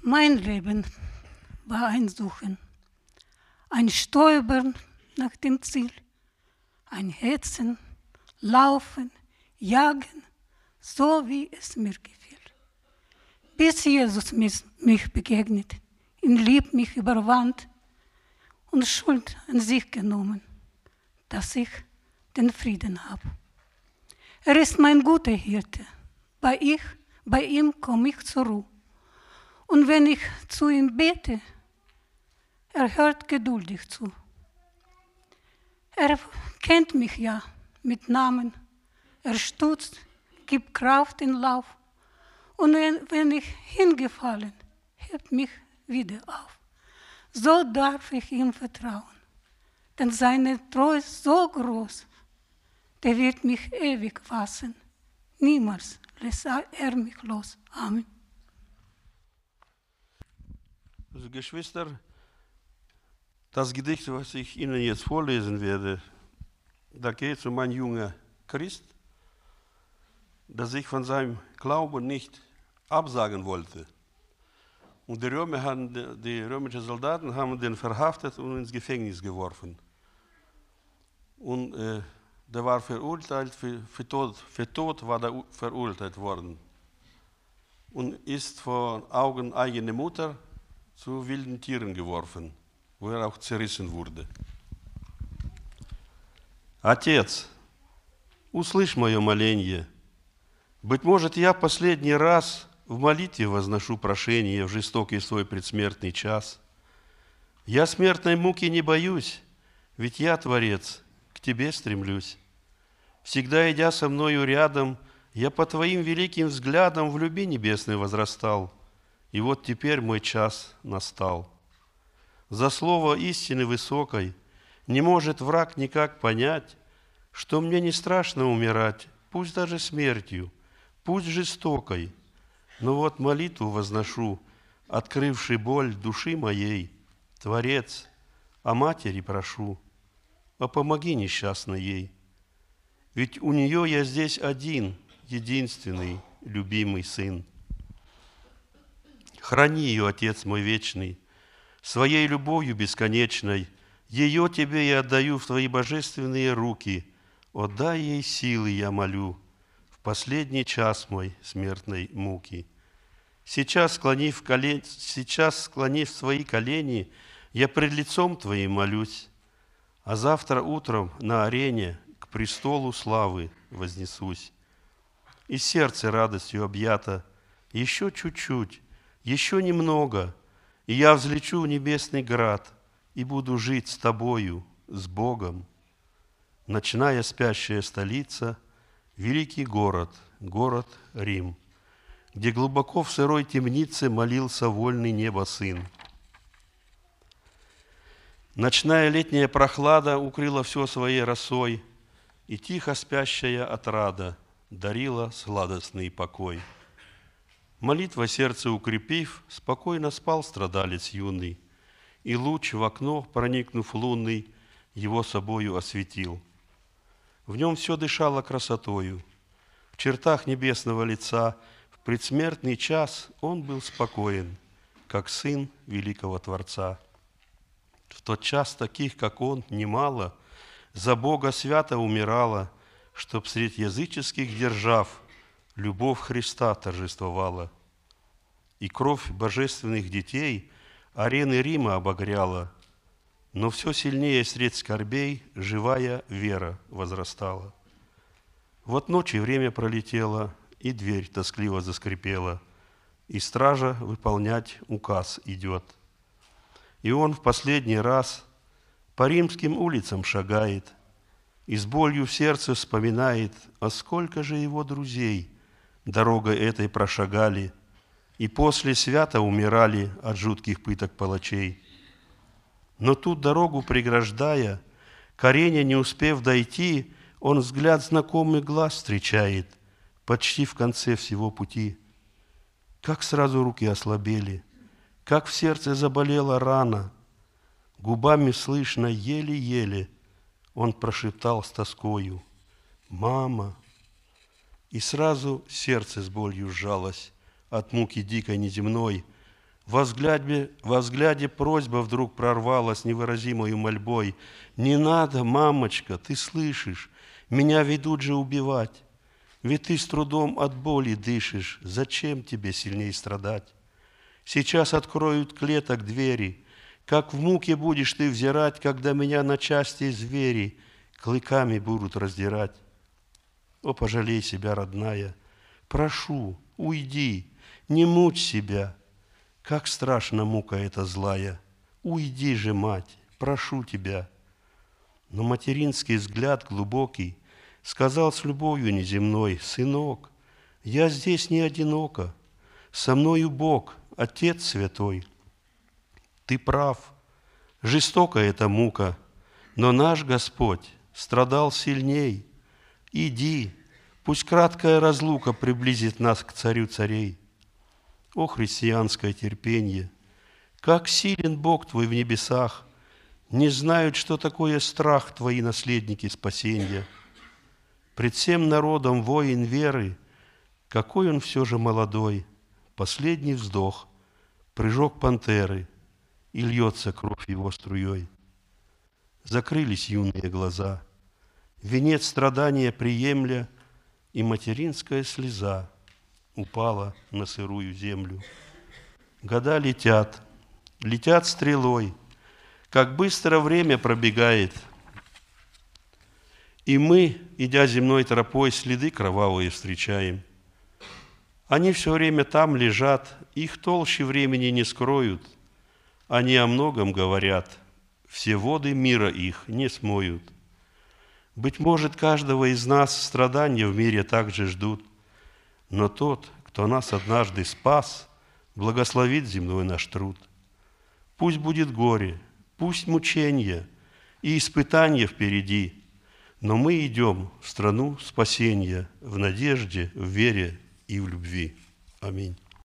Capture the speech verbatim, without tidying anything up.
Mein Leben war ein Suchen, ein Stolpern nach dem Ziel, ein Hetzen, Laufen, Jagen, so wie es mir gefiel. Bis Jesus mich begegnet, in Lieb mich überwand und Schuld an sich genommen, dass ich den Frieden habe. Er ist mein guter Hirte, bei, ich, bei ihm komme ich zur Ruhe. Und wenn ich zu ihm bete, er hört geduldig zu. Er kennt mich ja mit Namen, er stutzt, gibt Kraft in Lauf. Und wenn, wenn ich hingefallen, hebt mich wieder auf. So darf ich ihm vertrauen, denn seine Treue ist so groß, der wird mich ewig fassen. Niemals lässt er mich los. Amen. Also Geschwister, das Gedicht, was ich Ihnen jetzt vorlesen werde, da geht es um einen jungen Christ, der sich von seinem Glauben nicht absagen wollte. Und die, Römer haben, die römischen Soldaten haben den verhaftet und ins Gefängnis geworfen. Und äh, der war verurteilt, für, für, Tod, für Tod war er verurteilt worden. Und ist vor Augen eigener Mutter zu wilden Tieren geworfen, wo er auch zerrissen wurde. Отец, услышь мое моление. Быть может, я последний раз в молитве возношу прошение в жестокий свой предсмертный час. Я смертной муки не боюсь, ведь я, Творец, к Тебе стремлюсь. Всегда идя со мною рядом, я по Твоим великим взглядам в любви небесной возрастал. И вот теперь мой час настал. За слово истины высокой не может враг никак понять, что мне не страшно умирать, пусть даже смертью, пусть жестокой. Но вот молитву возношу, открывший боль души моей, Творец, о матери прошу, а помоги несчастной ей. Ведь у нее я здесь один, единственный, любимый сын. Храни ее, Отец мой вечный, своей любовью бесконечной. Ее Тебе я отдаю в Твои божественные руки. Отдай ей силы, я молю, в последний час мой смертной муки. Сейчас, склонив, колен... Сейчас, склонив свои колени, я пред лицом Твоим молюсь, а завтра утром на арене к престолу славы вознесусь. И сердце радостью объято, еще чуть-чуть, еще немного, и я взлечу в небесный град и буду жить с Тобою, с Богом. Ночная спящая столица, великий город, город Рим, где глубоко в сырой темнице молился вольный небо сын. Ночная летняя прохлада укрыла все своей росой, и тихо спящая отрада дарила сладостный покой. Молитва сердце укрепив, спокойно спал страдалец юный, и луч в окно, проникнув лунный, его собою осветил. В нем все дышало красотою, в чертах небесного лица, в предсмертный час он был спокоен, как сын великого Творца. В тот час таких, как он, немало, за Бога свято умирало, чтоб средь языческих держав любовь Христа торжествовала. И кровь божественных детей арены Рима обогряла, но все сильнее средь скорбей живая вера возрастала. Вот ночи время пролетело, и дверь тоскливо заскрипела, и стража выполнять указ идет. И он в последний раз по римским улицам шагает, и с болью в сердце вспоминает, а сколько же его друзей дорогой этой прошагали, и после свято умирали от жутких пыток палачей. Но тут дорогу преграждая, к арене не успев дойти, он взгляд знакомый глаз встречает, почти в конце всего пути. Как сразу руки ослабели, как в сердце заболела рана, губами слышно еле-еле он прошептал с тоскою: «Мама!» И сразу сердце с болью сжалось от муки дикой неземной. Во взгляде, во взгляде просьба вдруг прорвалась невыразимой мольбой. «Не надо, мамочка, ты слышишь, меня ведут же убивать. Ведь ты с трудом от боли дышишь, зачем тебе сильней страдать? Сейчас откроют клеток двери, как в муке будешь ты взирать, когда меня на части звери клыками будут раздирать. О, пожалей себя, родная, прошу, уйди, не мучь себя. Как страшна мука эта злая, уйди же, мать, прошу тебя». Но материнский взгляд глубокий сказал с любовью неземной: «Сынок, я здесь не одинока, со мною Бог, Отец Святой. Ты прав, жестока эта мука, но наш Господь страдал сильней. Иди, пусть краткая разлука приблизит нас к Царю царей». О, христианское терпенье! Как силен Бог Твой в небесах! Не знают, что такое страх Твои наследники спасения. Пред всем народом воин веры, какой он все же молодой, последний вздох, прыжок пантеры, и льется кровь его струей. Закрылись юные глаза, венец страдания приемля, и материнская слеза упала на сырую землю. Года летят, летят стрелой, как быстро время пробегает, и мы, идя земной тропой, следы кровавые встречаем. Они все время там лежат, их толще времени не скроют. Они о многом говорят, все воды мира их не смоют. Быть может, каждого из нас страдания в мире также ждут, но тот, кто нас однажды спас, благословит земной наш труд. Пусть будет горе, пусть мучения и испытания впереди, но мы идем в страну спасения в надежде, в вере и в любви. Аминь.